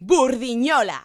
Burdinola.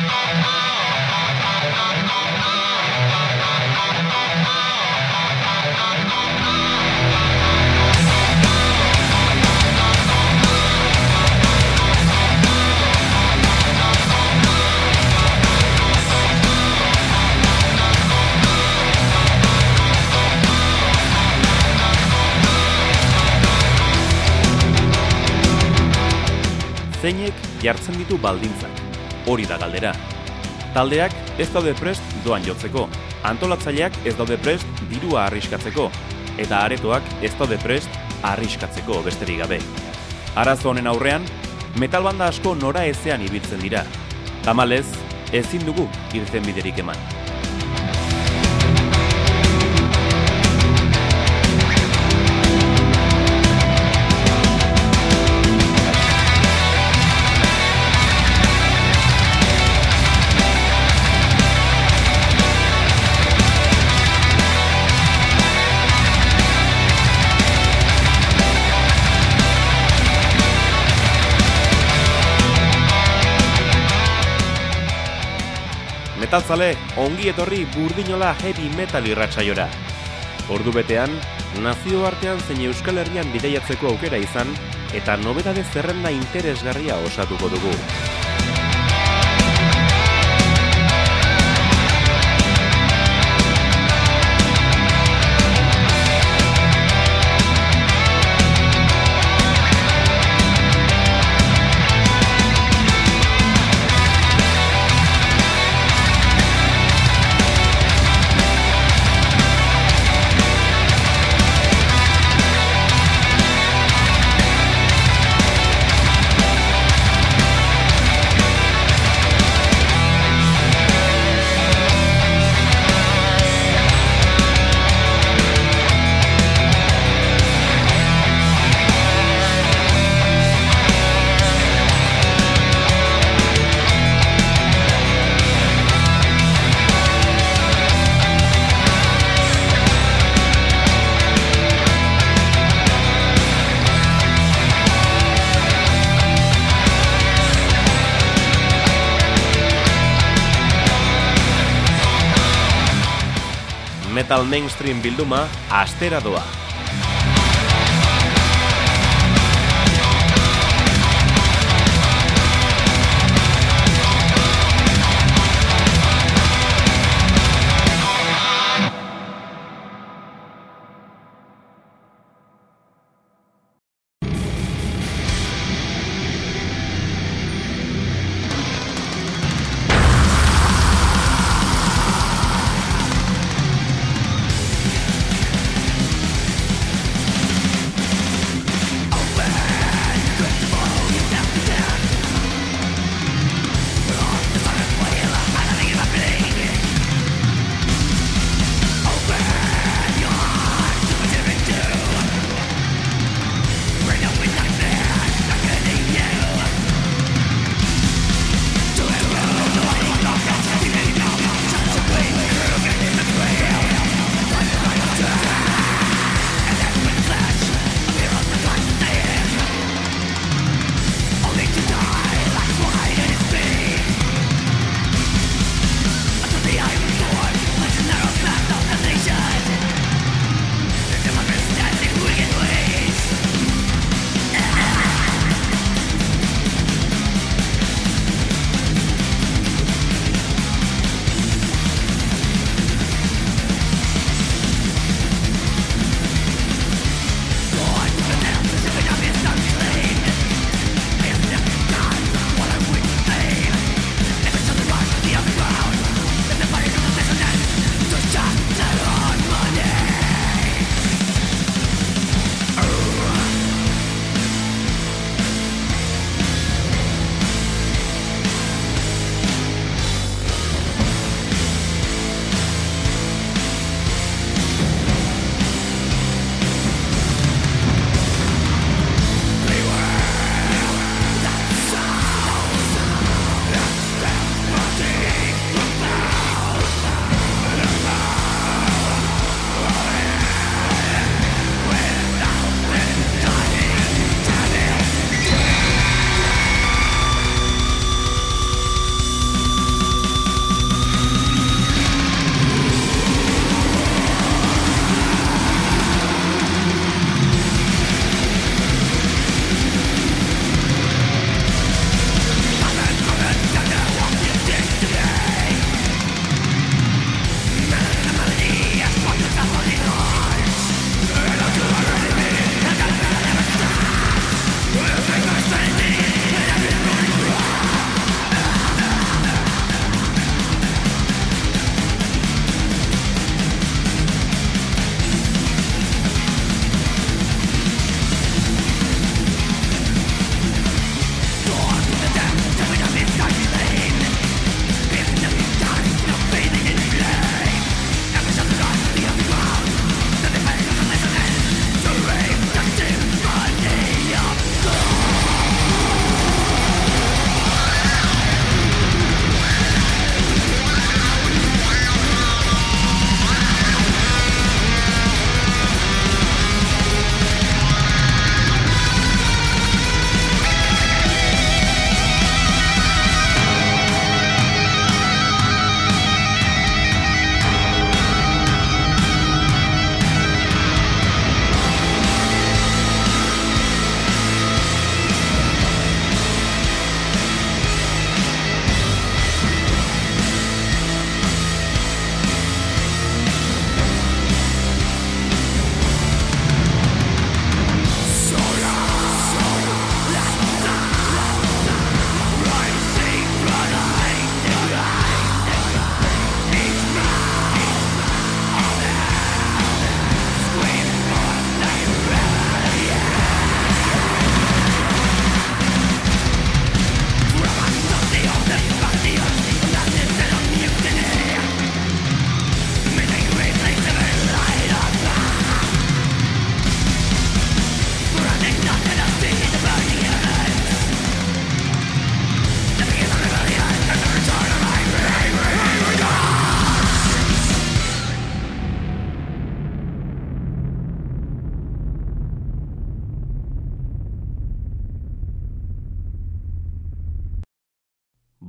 Zeinek jartzen ditu baldintzak? Hori da galdera. Taldeak ez daude prest doan jotzeko, antolatzaileak ez daude prest dirua arriskatzeko, eta aretoak ez daude prest arriskatzeko besterik gabe. Arazo honen aurrean, metalbanda asko nora ezean ibiltzen dira. Tamalez, ezin dugu irtenbiderik eman. Metalzale, ongi etorri Burdinola heavy metal irratsaiora. Ordu betean, nazioartean zein Euskal Herrian bidaiatzeko aukera izan, eta nobedade zerrenda interesgarria osatuko dugu. Metal mainstream bilduma astera doa.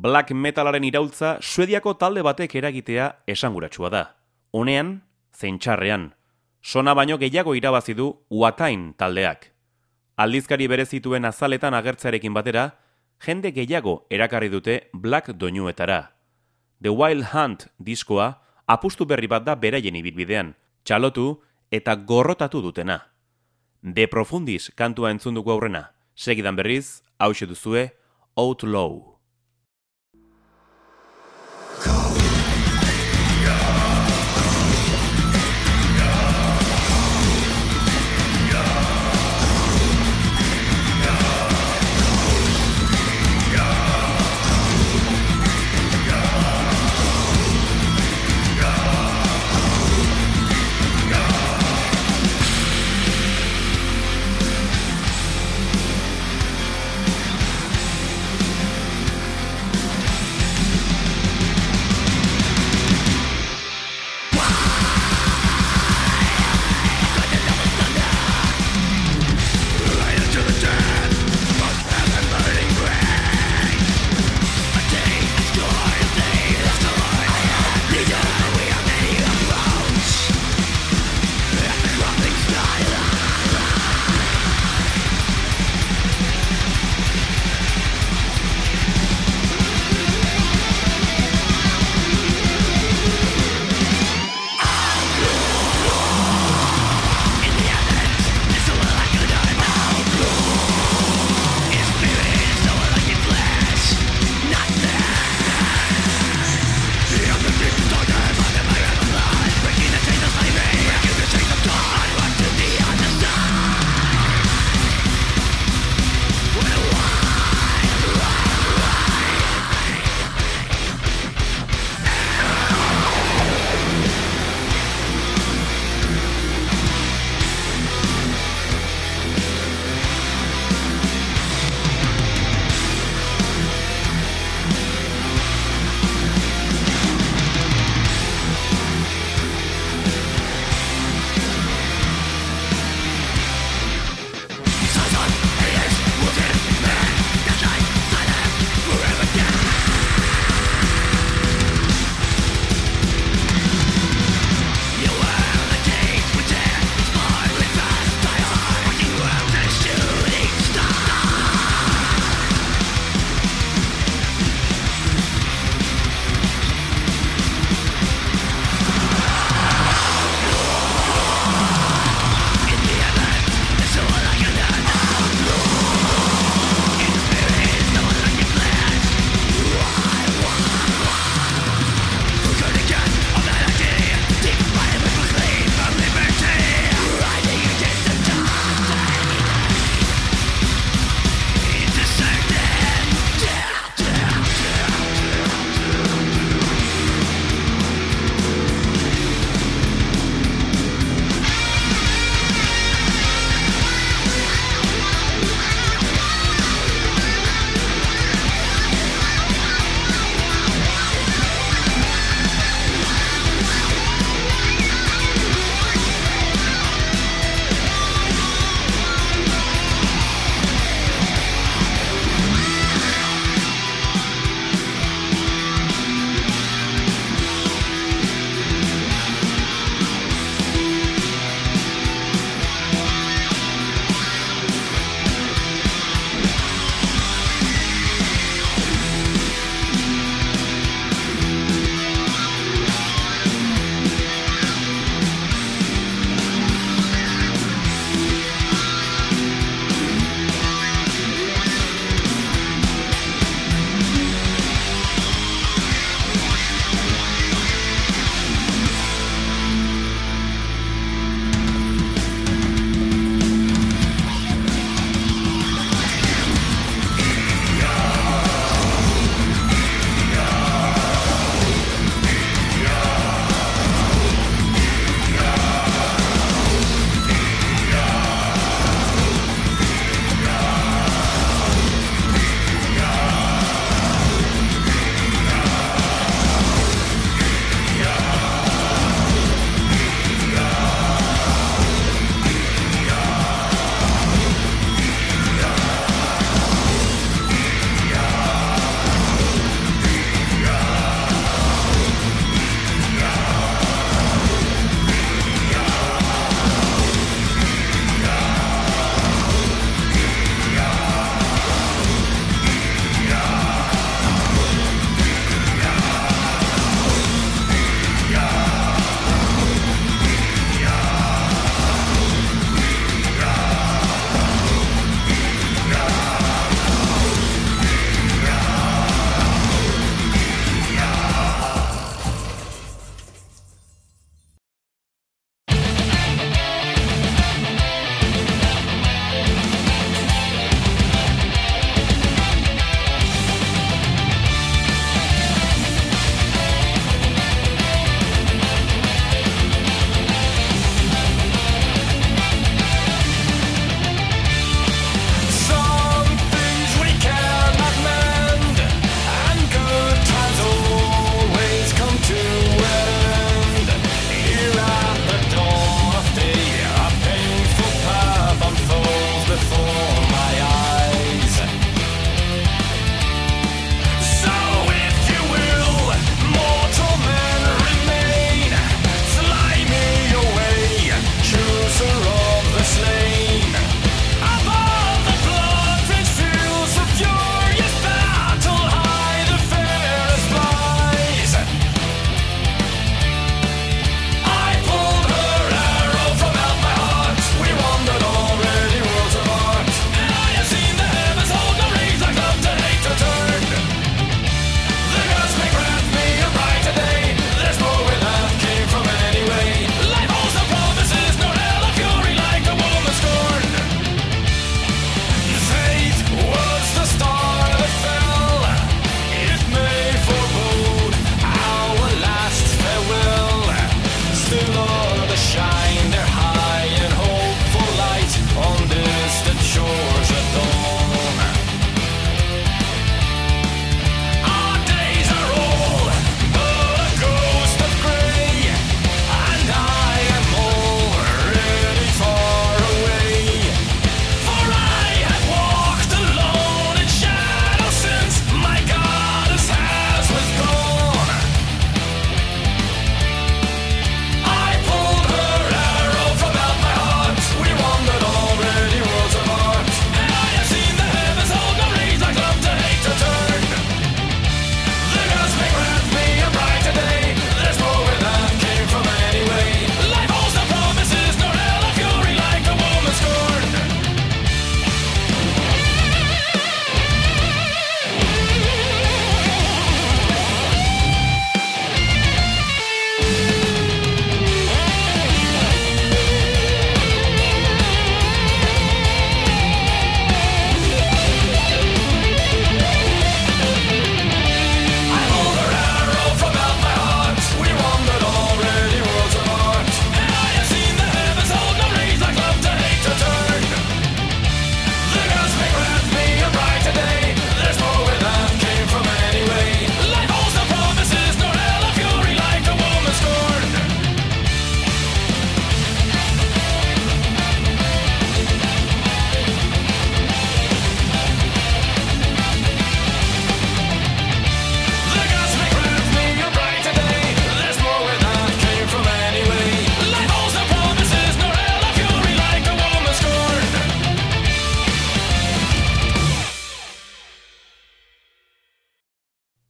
black metalaren iraultza Suediako talde batek eragitea esanguratsua da. Honean, zein txarrean, sona baino gehiago irabazi du Watain taldeak. Aldizkari berezituen azaletan agertzearekin batera, jende gehiago erakarri dute black doinuetara. The Wild Hunt diskoa apustu berri bat da beraien ibilbidean, txalotu eta gorrotatu dutena. De Profundis kantua entzun dugu aurrena, segidan berriz, hauxe duzue, Outlaw.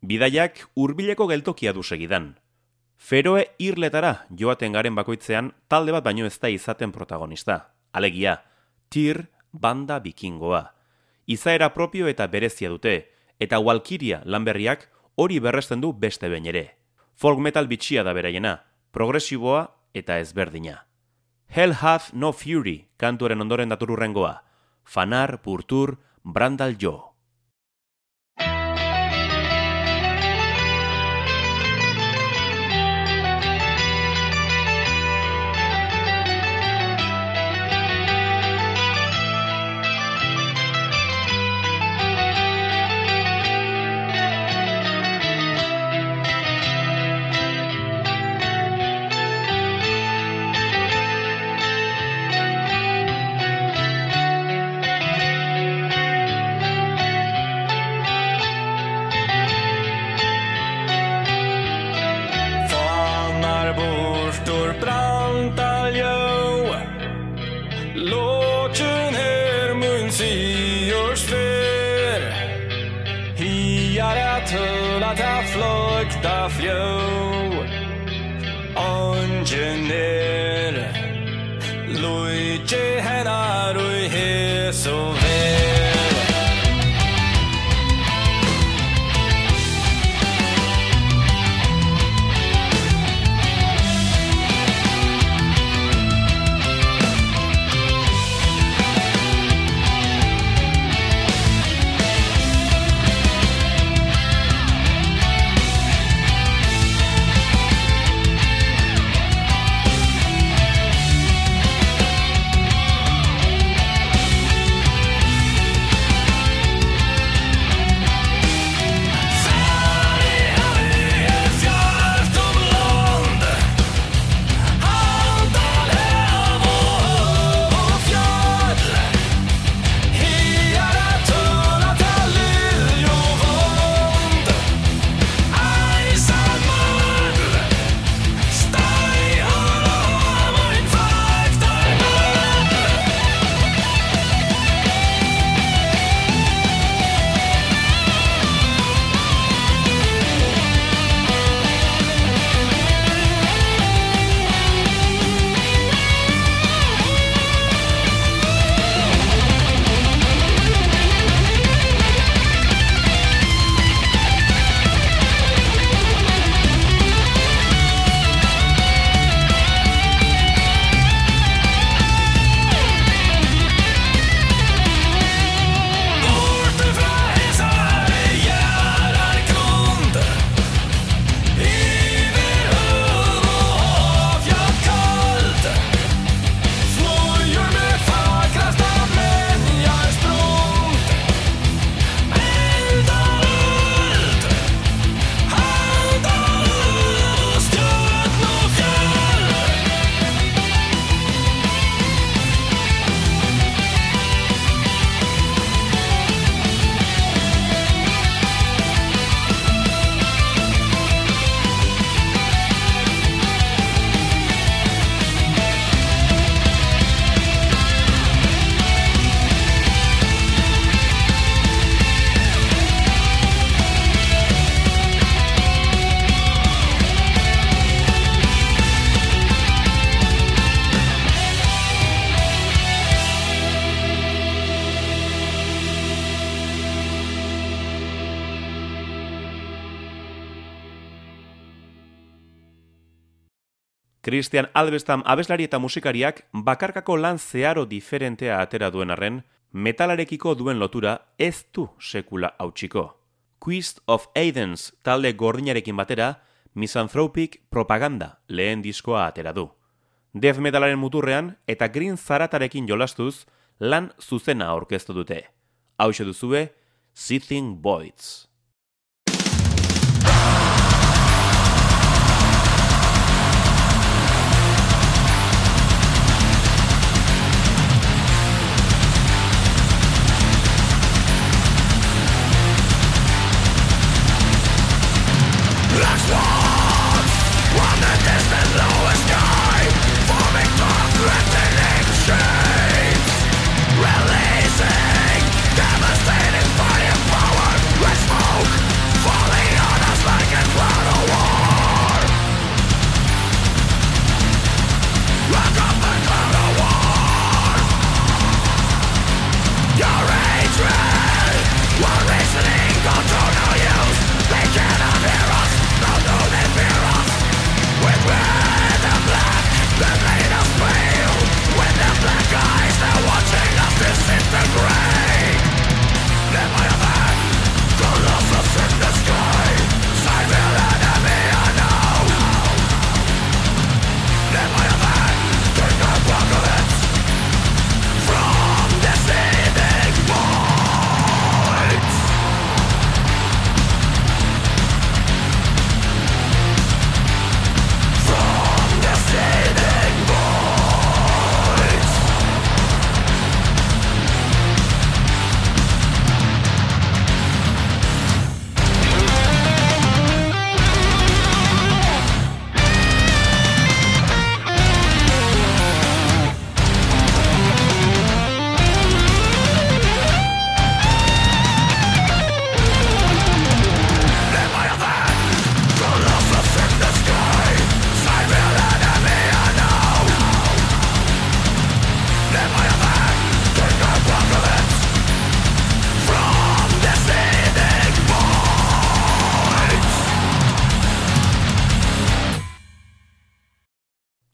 Bidaiak hurbileko geltokia du segidan. Feroe irletara joaten garen bakoitzean talde bat baino ez da izaten protagonista. Alegia, Tyr banda bikingoa. Izaera propio eta berezia dute, eta Walkiria lanberriak hori berresten du beste behin ere. Folk metal bitxia da beraiena, progresiboa eta ezberdina. Hell Hath No Fury kantuaren ondoren datorurrengoa. Fanar, Purtur, Brandal Jo. Flukta fjå Ongener Luigi hennar og hes og ver Christian Alvestam abeslari eta musikariak bakarkako lan zeharo diferentea atera duen arren, metalarekiko duen lotura ez du sekula hautsiko. Quest of Athens talde gordinarekin batera, Misanthropic Propaganda lehen diskoa atera du. Death metalaren muturrean eta Green Zaratarekin jolastuz lan zuzena aurkeztu dute. Hauxe duzue, Seething Voids. Releasing devastating firepower, red smoke falling on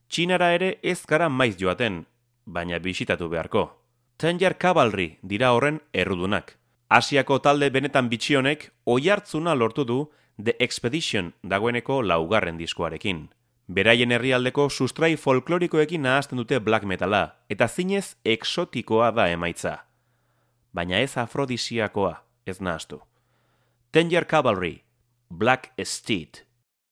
Txinara ere ez gara maiz joaten, baina bisitatu beharko. Tanger Cavalry dira horren errudunak. Asiako talde benetan bitxionek oihartzuna lortu du The Expedition dagoeneko 4. diskoarekin. Beraien herrialdeko sustrai folklorikoekin nahazten dute black metala, eta zinez exotikoa da emaitza. Baina ez afrodisiakoa, ez nahaztu. Tanger Cavalry, Black Steed.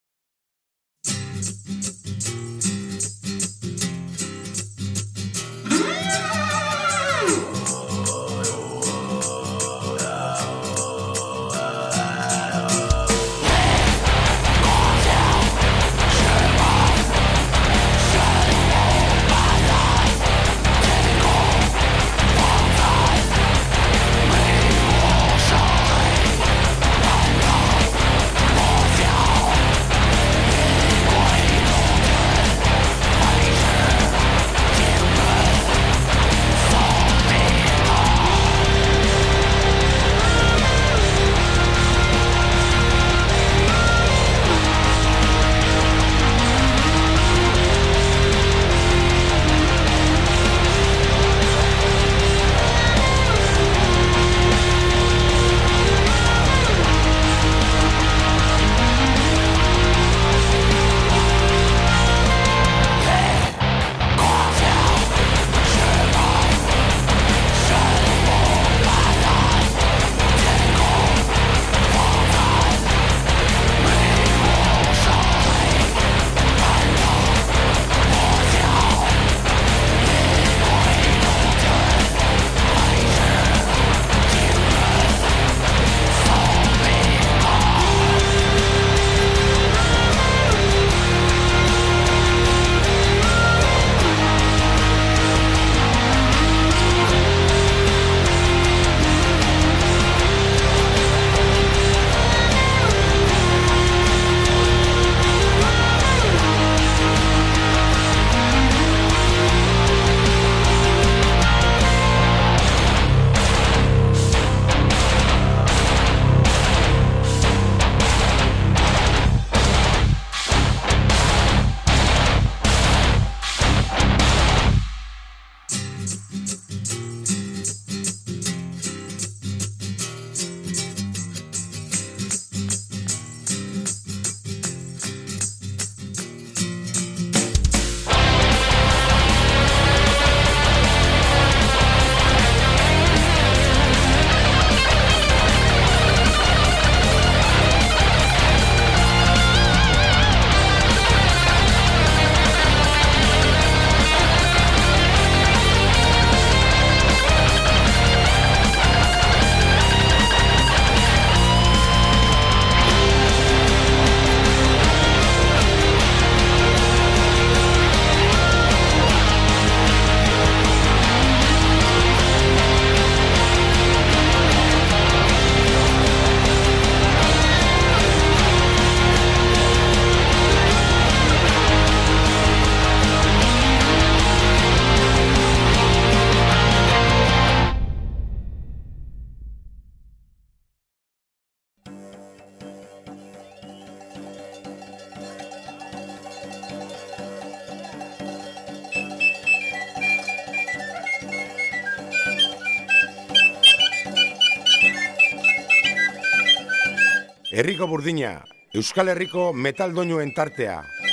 Herriko burdina, Euskal Herriko metal doinuen tartea.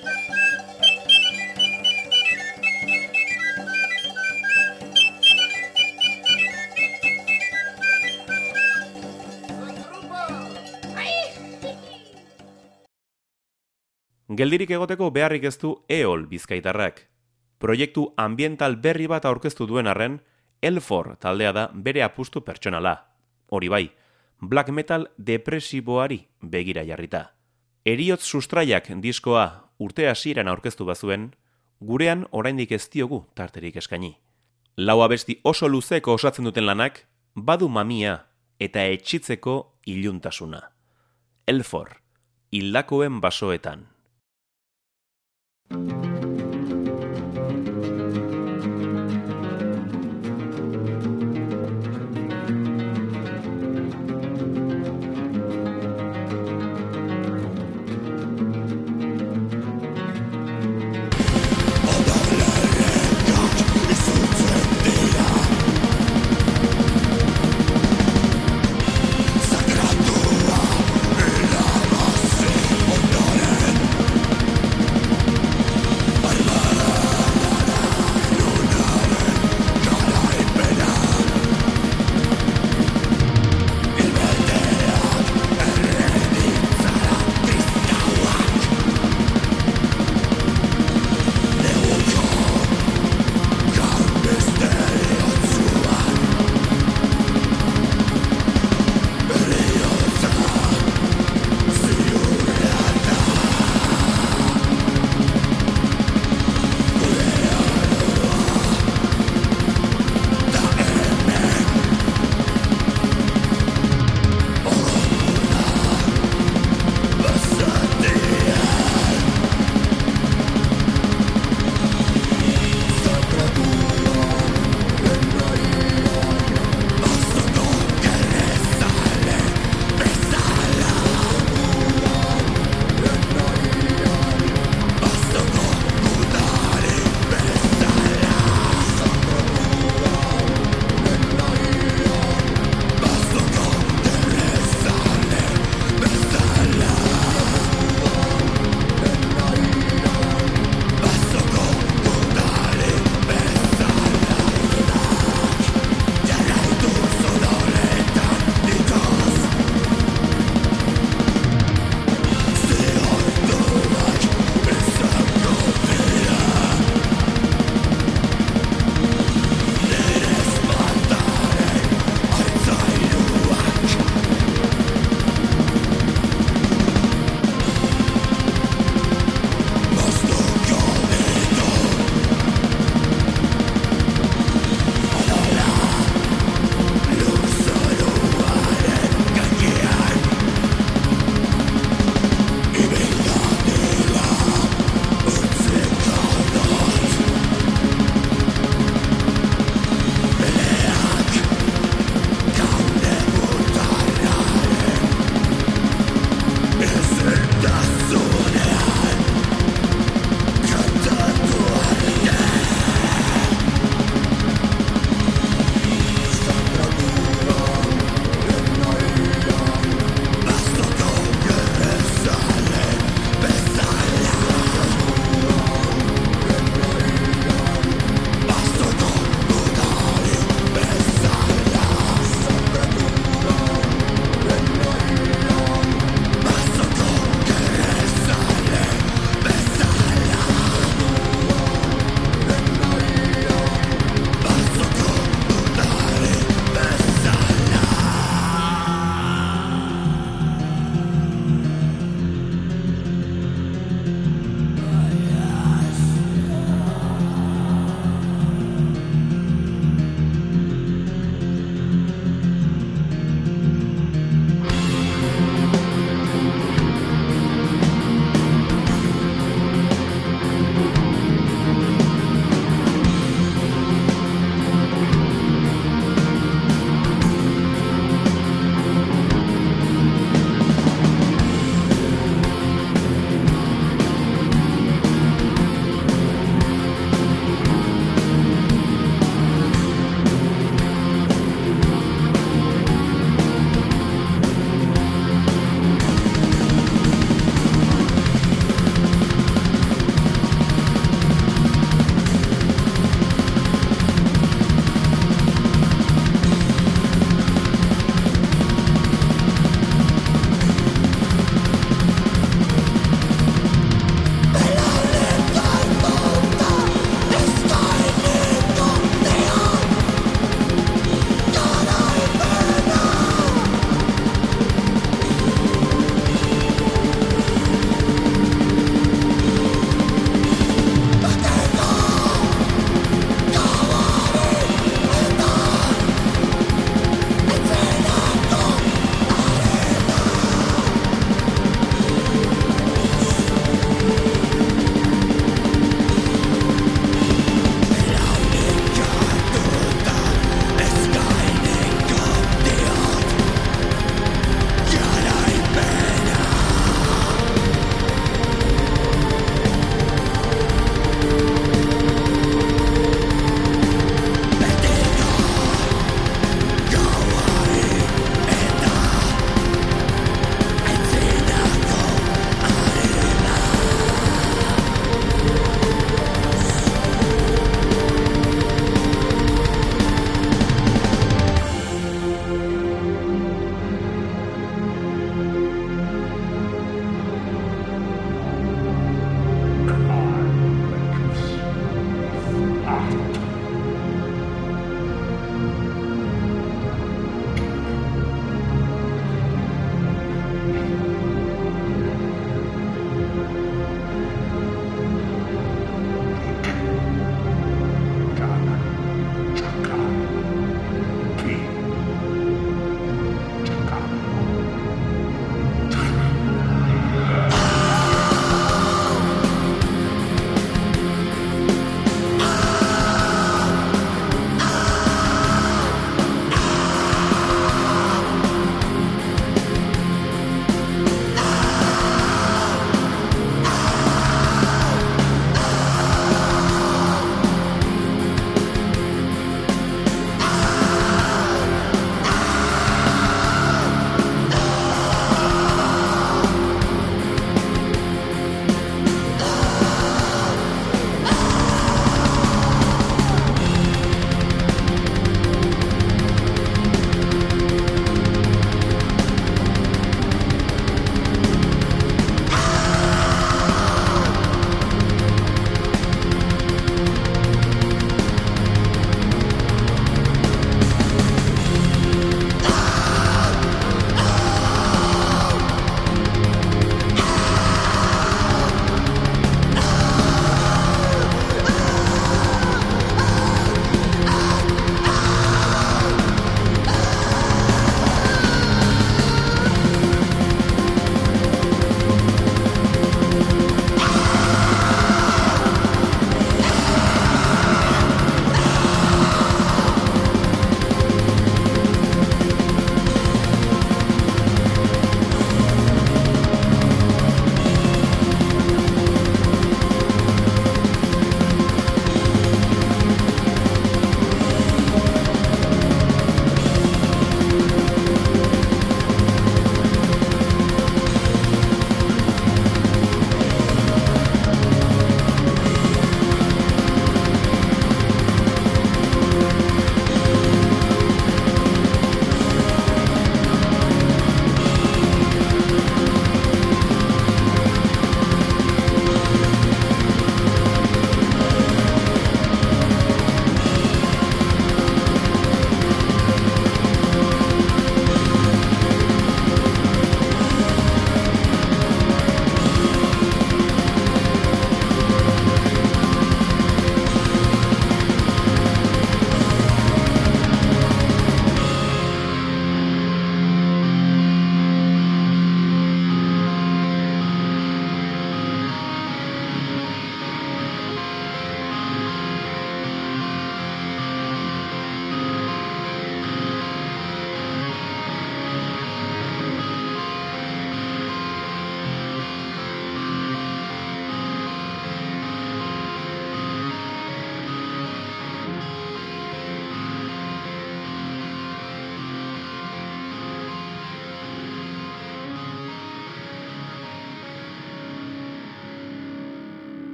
Geldirik egoteko beharrik ez du EOL bizkaitarrak. Proiektu ambiental berri bat aurkeztu duen arren, Elfor taldea da bere apustu pertsonala. Hori bai, black metal depresiboari begira jarrita. Heriotz sustraiak diskoa urte hasieran aurkeztu bazuen, gurean oraindik ez diogu tarterik eskaini. 4 abesti oso luzeko osatzen duten lanak, badu mamia eta etxitzeko iluntasuna. Elfor, hildakoen basoetan.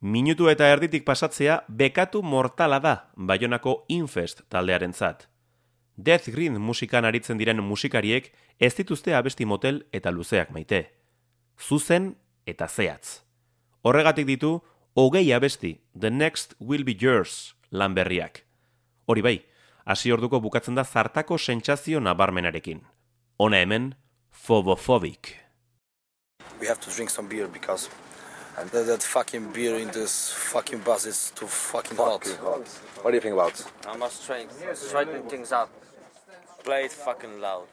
Minutu eta erditik pasatzea bekatu mortala da Baionako Infest taldearentzat. Death Grind musikan aritzen diren musikariek ez dituzte abesti motel eta luzeak maite. Zuzen eta zehatz. Horregatik ditu 20 abesti, The Next Will Be Yours lan berriak. Hori bai, hasi orduko bukatzen da zartako sentsazio nabarmenarekin. Hona hemen, Phobophobic. We have to drink some beer because that fucking beer in this fucking bus is too fucking hot. What do you think about? I must straighten things up. Play it fucking loud.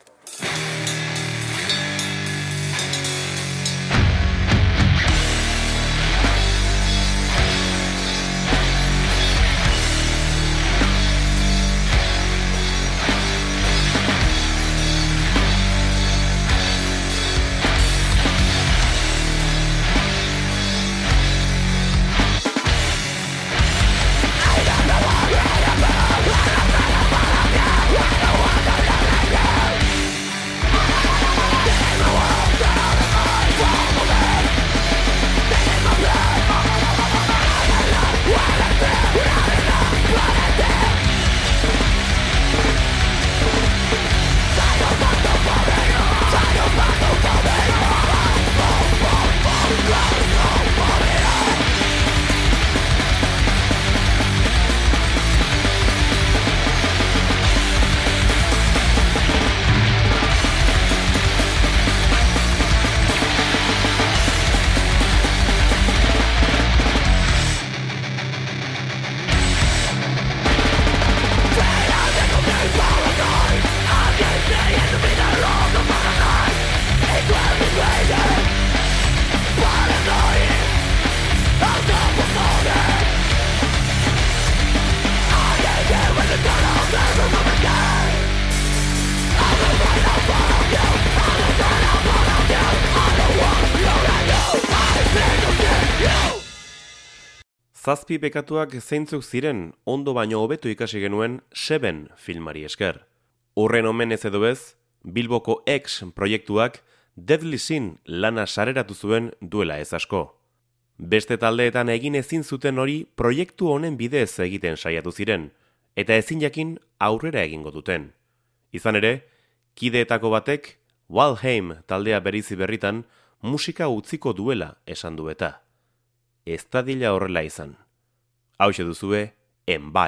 Zazpi bekatuak zeintzuk ziren ondo baino hobetu ikasi genuen Seven filmari esker. Horren omenez edo bez, Bilboko X proiektuak Deadly Sin lana sareratu zuen duela ez asko. Beste taldeetan egin ezin zuten hori proiektu honen bidez egiten saiatu ziren, eta ezin jakin aurrera egingo duten. Izan ere, kideetako batek Valheim taldea berizi berritan musika utziko duela esan du eta. Ez dadila horrela izan. Hauxe duzue, Enbai.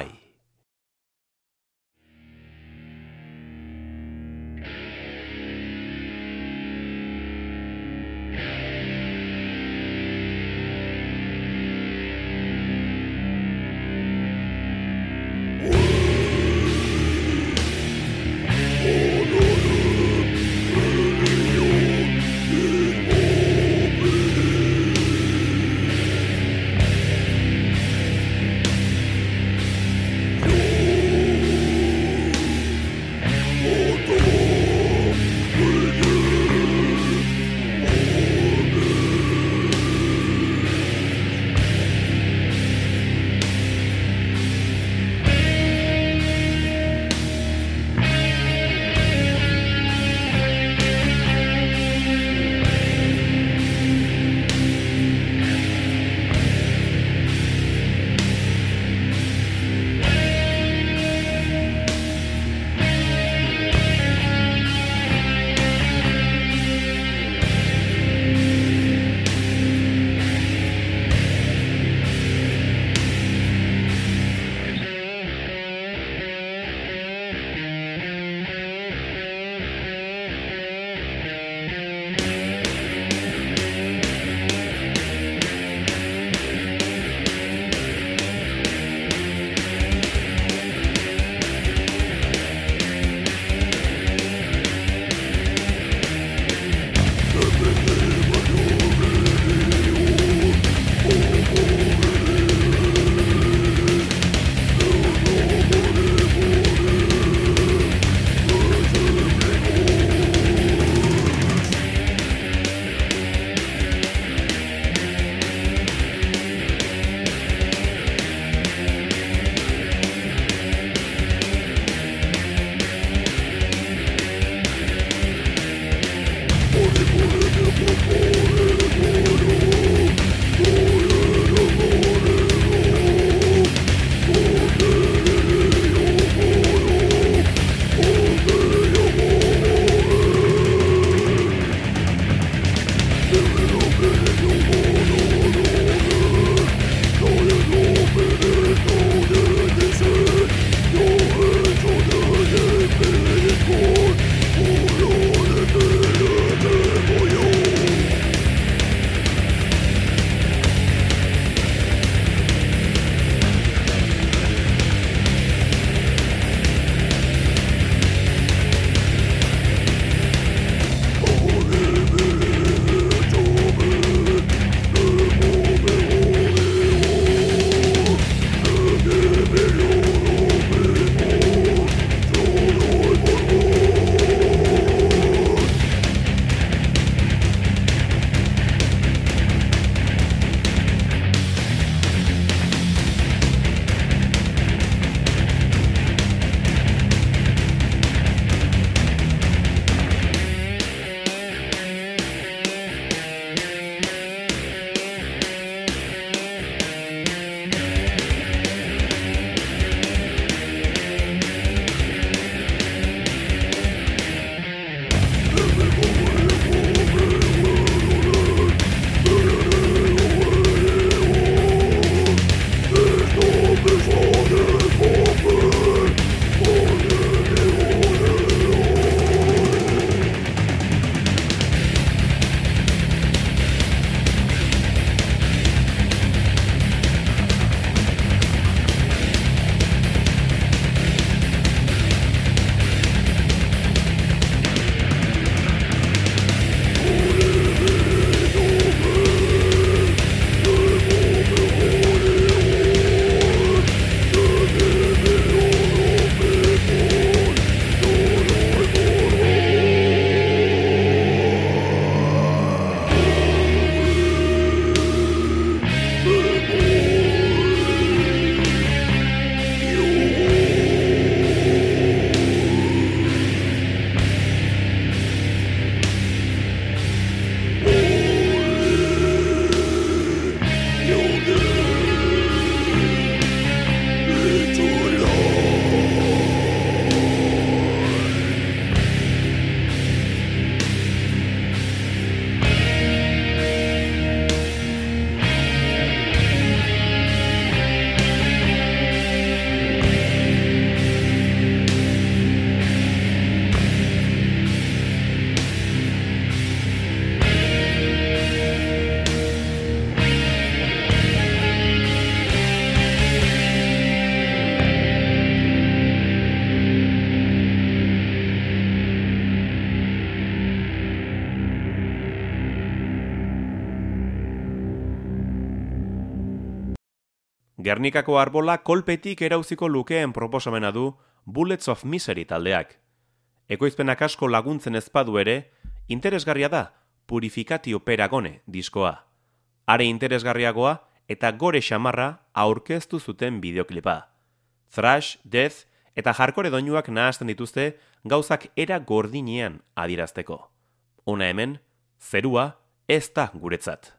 Gernikako arbola kolpetik erauziko lukeen proposamena du Bullets of Misery taldeak. Ekoizpenak asko laguntzen ezpadu ere, interesgarria da Purificatio Peragone diskoa. Are interesgarriagoa eta gore xamarra aurkeztu zuten bideoklipa. Thrash, death eta hardcore doinuak nahasten dituzte gauzak era gordinean adierazteko. Hona hemen, zerua ez da guretzat.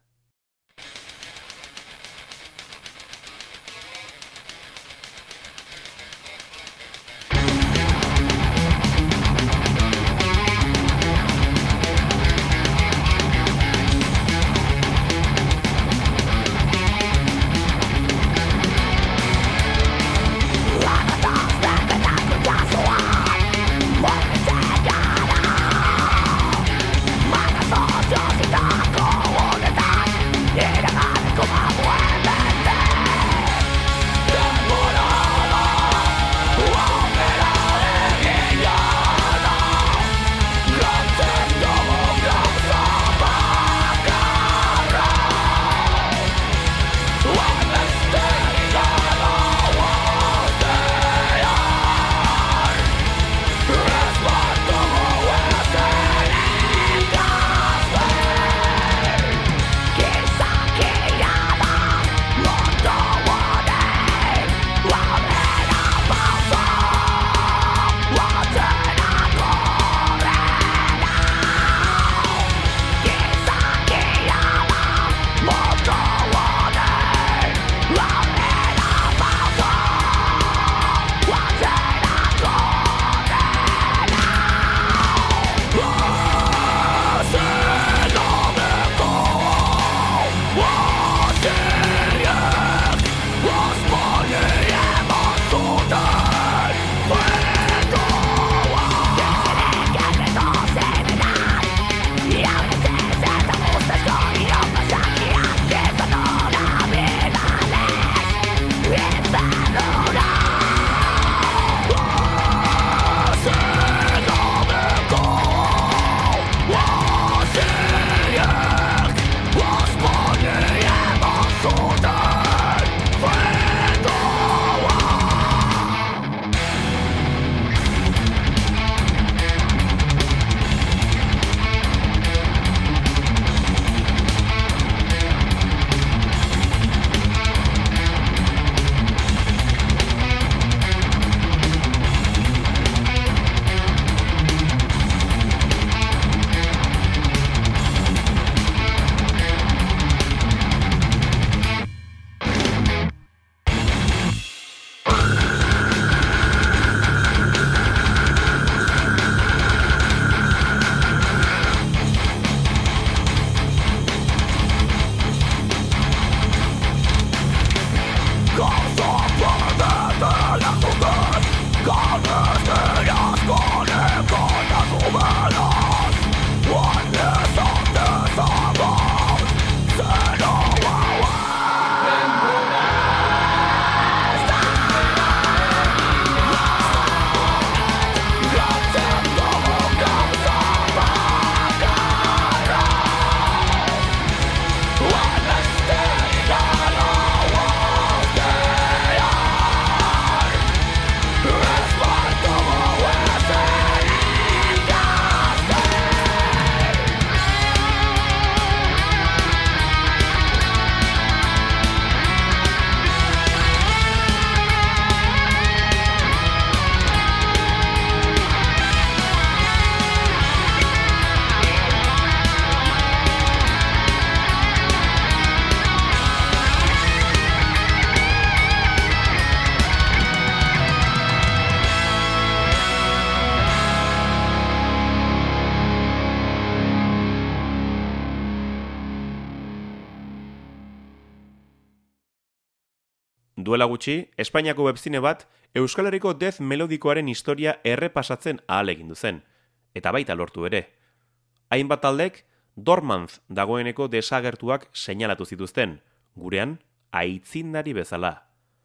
Duela gutxi, Espainiako webzine bat Euskal Herriko death melodikoaren historia errepasatzen ahalegin zen, eta baita lortu ere. Hainbat taldek, Dormantz dagoeneko desagertuak seinalatu zituzten, gurean, aitzindari bezala.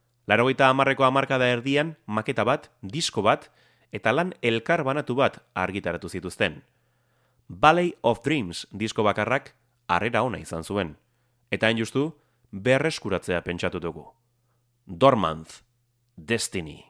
80ko hamarkada erdian, maketa bat, disko bat, eta lan elkar banatu bat argitaratu zituzten. Valley of Dreams disko bakarrak harrera ona izan zuen, eta hain justu, berreskuratzea pentsatu dugu. Dormant, Destiny.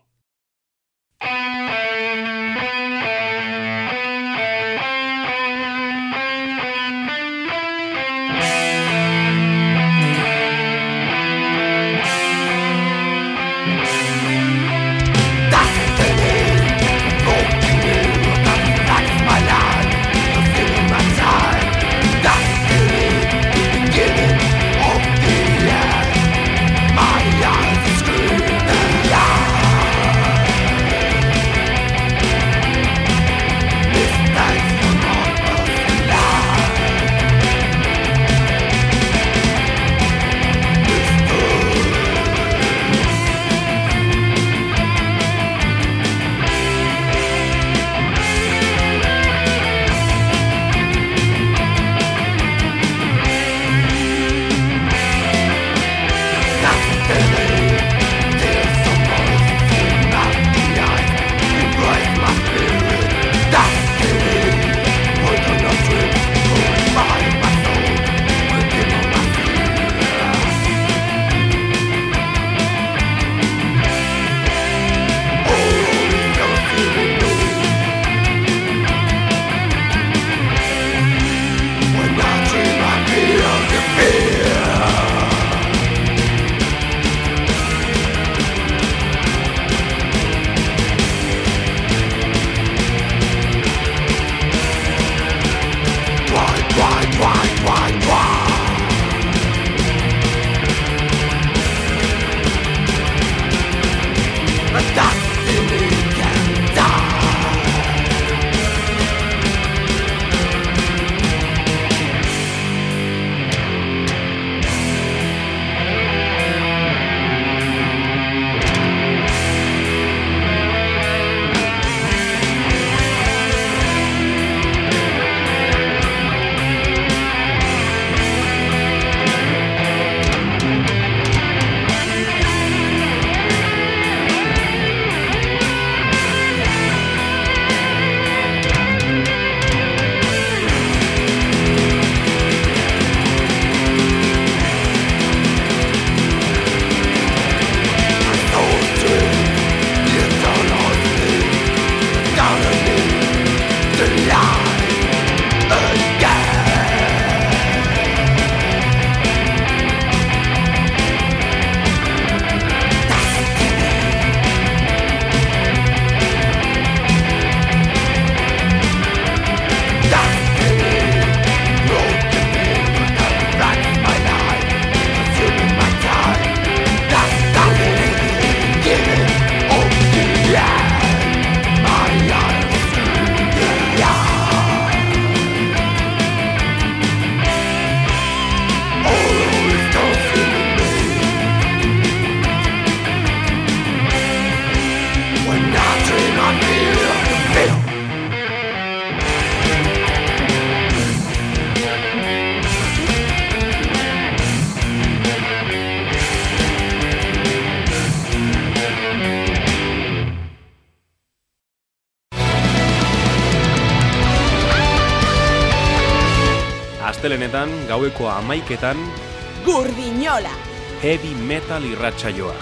Astelenetan, gaueko 11etan, Gurdinola! Heavy Metal irratsaioa.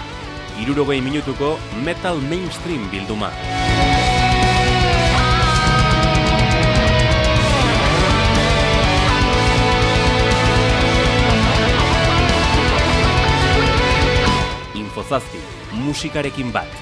60 minutuko metal mainstream bilduma. Infozazpi, musikarekin bat.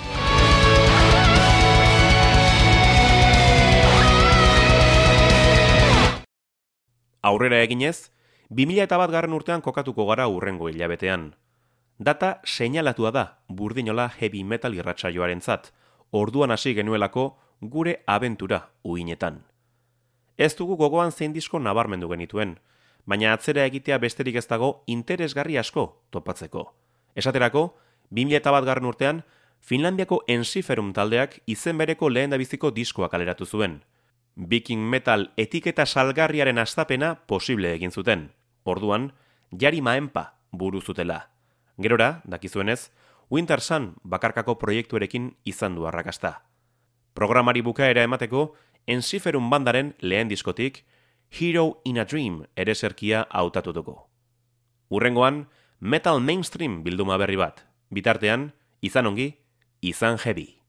Aurrera eginez, 2001 urtean kokatuko gara hurrengo hilabetean. Data seinalatua da Burdinola Heavy Metal irratsaioarentzat, orduan hasi genuelako gure abentura uinetan. Ez dugu gogoan zein disko nabarmendu genituen, baina atzera egitea besterik ez dago interesgarri asko topatzeko. Esaterako, 2001 urtean, Finlandiako Ensiferum taldeak izen bereko lehendabiziko diskoa kaleratu zuen. Viking Metal etiketa salgarriaren hastapena posible egin zuten. Orduan, Jari Maenpa buru zutela. Gerora, dakizuenez, Winter Sun bakarkako proiektuarekin izan du arrakasta. Programari bukaera emateko, Ensiferum bandaren lehen diskotik, Hero in a Dream ereserkia hautatutuko. Hurrengoan, Metal Mainstream bilduma berri bat. Bitartean, izan ongi, izan heavy.